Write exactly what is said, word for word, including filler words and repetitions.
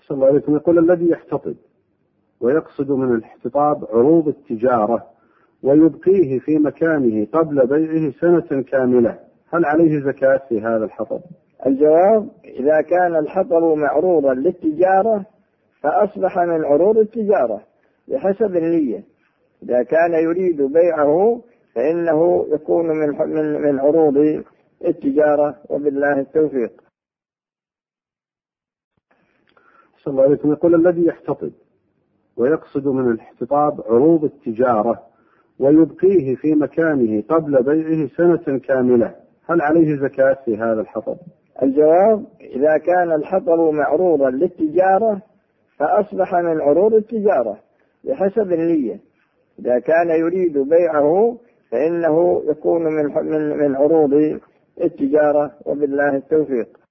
صلى الله عليه وسلم يقول الذي يحتطب ويقصد من الاحتطاب عروض التجارة ويبقيه في مكانه قبل بيعه سنة كاملة، هل عليه زكاة في هذا الحطب؟ الجواب: إذا كان الحطب معروضا للتجارة فأصبح من عروض التجارة بحسب النية. إذا كان يريد بيعه فإنه يكون من من من عروض التجارة، وبالله التوفيق. صلى الله عليه وسلم يقول الذي يحتطب ويقصد من الاحتطاب عروض التجارة ويبقيه في مكانه قبل بيعه سنة كاملة، هل عليه زكاة في هذا الحطب؟ الجواب: إذا كان الحطب معروضا للتجارة فأصبح من عروض التجارة بحسب النية. إذا كان يريد بيعه فإنه يكون من من من عروض التجارة، وبالله التوفيق.